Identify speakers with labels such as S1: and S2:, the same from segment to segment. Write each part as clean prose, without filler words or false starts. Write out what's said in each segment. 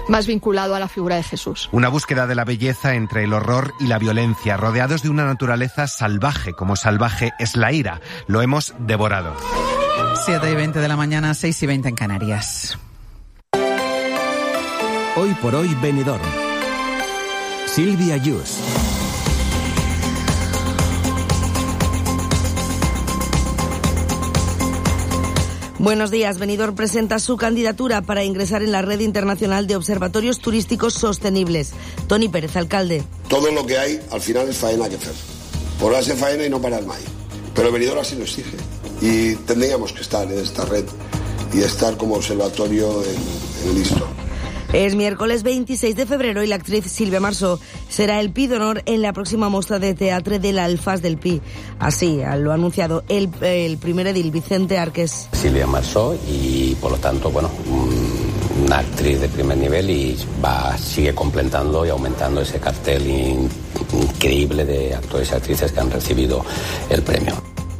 S1: más vinculado a la figura de Jesús.
S2: Una búsqueda de la belleza entre el horror y la violencia, rodeados de una naturaleza salvaje, como salvaje es la ira. Lo hemos devorado.
S3: 7:20 de la mañana, 6:20 en Canarias.
S4: Hoy por hoy Benidorm. Silvia Yus.
S5: Buenos días. Benidorm presenta su candidatura para ingresar en la red internacional de observatorios turísticos sostenibles. Toni Pérez, alcalde.
S6: Todo lo que hay, al final, es faena que hacer. Ponerse faena y no parar más. Pero Benidorm así lo exige. Y tendríamos que estar en esta red y estar como observatorio en el ISTO.
S5: Es miércoles 26 de febrero y la actriz Sílvia Marsó será el Pi d'Honor en la próxima mostra de teatre de l'Alfàs del Pi. Así lo ha anunciado el primer edil, Vicente Arqués.
S7: Sílvia Marsó y, por lo tanto, una actriz de primer nivel y sigue completando y aumentando ese cartel increíble de actores y actrices que han recibido el premio.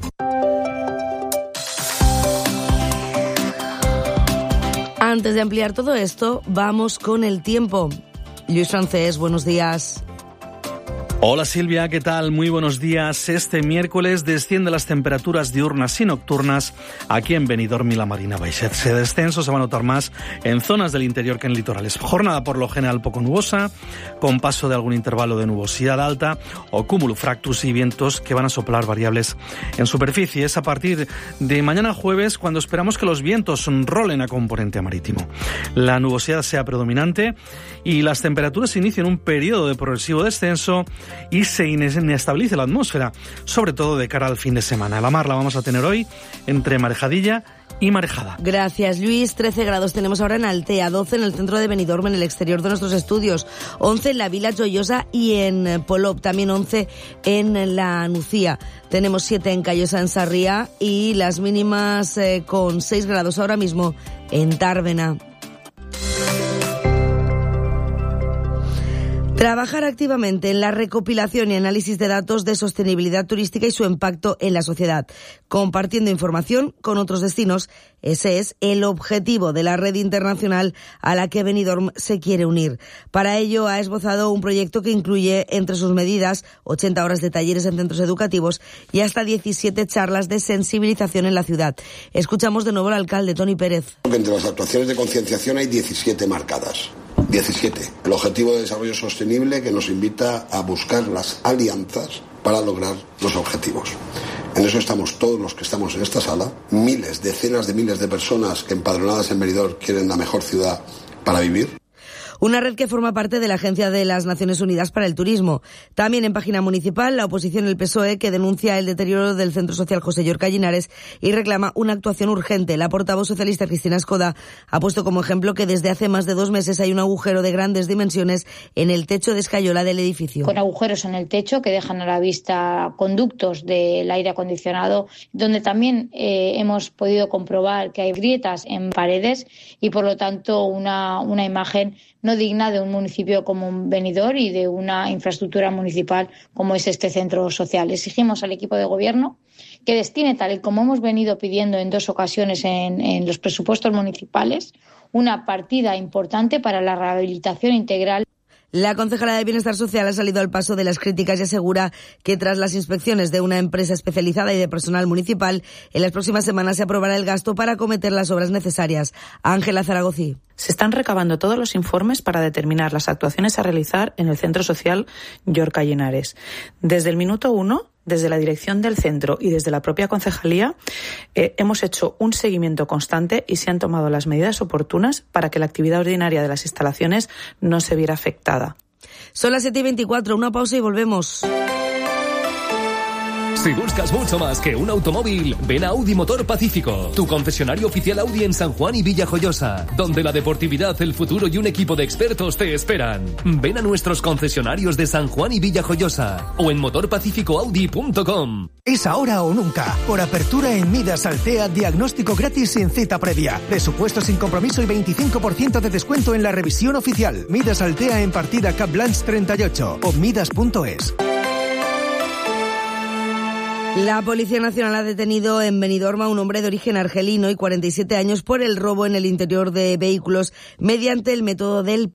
S5: Antes de ampliar todo esto, vamos con el tiempo. Luis Francés, buenos días.
S8: Hola Silvia, ¿qué tal? Muy buenos días. Este miércoles descienden las temperaturas diurnas y nocturnas aquí en Benidorm y la Marina Baixa. Ese descenso se va a notar más en zonas del interior que en litorales. Jornada por lo general poco nubosa, con paso de algún intervalo de nubosidad alta o cumulofractus y vientos que van a soplar variables en superficie. Es a partir de mañana jueves cuando esperamos que los vientos rolen a componente marítimo. La nubosidad sea predominante y las temperaturas inicien un periodo de progresivo descenso y se inestabilice la atmósfera, sobre todo de cara al fin de semana. La mar la vamos a tener hoy entre marejadilla y marejada.
S5: Gracias, Luis. 13 grados tenemos ahora en Altea, 12 en el centro de Benidorm, en el exterior de nuestros estudios, 11 en la Vila Joiosa y en Polop, también 11 en la Nucía. Tenemos 7 en Callosa, en Sarriá, y las mínimas con 6 grados ahora mismo en Tàrbena. Trabajar activamente en la recopilación y análisis de datos de sostenibilidad turística y su impacto en la sociedad, compartiendo información con otros destinos. Ese es el objetivo de la red internacional a la que Benidorm se quiere unir. Para ello ha esbozado un proyecto que incluye entre sus medidas 80 horas de talleres en centros educativos y hasta 17 charlas de sensibilización en la ciudad. Escuchamos de nuevo al alcalde Toni Pérez.
S6: Entre las actuaciones de concienciación hay 17 marcadas. 17. El objetivo de desarrollo sostenible que nos invita a buscar las alianzas para lograr los objetivos. En eso estamos todos los que estamos en esta sala, miles, decenas de miles de personas que empadronadas en Benidorm quieren la mejor ciudad para vivir.
S5: Una red que forma parte de la Agencia de las Naciones Unidas para el Turismo. También en página municipal, la oposición, el PSOE, que denuncia el deterioro del Centro Social José Llorca Llinares y reclama una actuación urgente. La portavoz socialista Cristina Escoda ha puesto como ejemplo que desde hace más de 2 meses hay un agujero de grandes dimensiones en el techo de escayola del edificio.
S9: Con agujeros en el techo que dejan a la vista conductos del aire acondicionado, donde también hemos podido comprobar que hay grietas en paredes y, por lo tanto, una imagen no digna de un municipio como Benidorm y de una infraestructura municipal como es este centro social. Exigimos al equipo de gobierno que destine, tal y como hemos venido pidiendo en 2 ocasiones en los presupuestos municipales, una partida importante para la rehabilitación integral.
S5: La concejala de Bienestar Social ha salido al paso de las críticas y asegura que tras las inspecciones de una empresa especializada y de personal municipal, en las próximas semanas se aprobará el gasto para acometer las obras necesarias. Ángela Zaragozí.
S10: Se están recabando todos los informes para determinar las actuaciones a realizar en el Centro Social Llorca Llinares. Desde el minuto 1, desde la dirección del centro y desde la propia concejalía, hemos hecho un seguimiento constante y se han tomado las medidas oportunas para que la actividad ordinaria de las instalaciones no se viera afectada.
S5: Son las 7:24, una pausa y volvemos.
S11: Si buscas mucho más que un automóvil, ven a Audi Motor Pacífico, tu concesionario oficial Audi en San Juan y Villajoyosa, donde la deportividad, el futuro y un equipo de expertos te esperan. Ven a nuestros concesionarios de San Juan y Villajoyosa o en motorpacificoaudi.com.
S12: Es ahora o nunca. Por apertura en Midas Altea, diagnóstico gratis sin cita previa. Presupuesto sin compromiso y 25% de descuento en la revisión oficial. Midas Altea en partida Cap Blanche 38 o midas.es.
S5: La Policía Nacional ha detenido en Benidorm a un hombre de origen argelino y 47 años por el robo en el interior de vehículos mediante el método del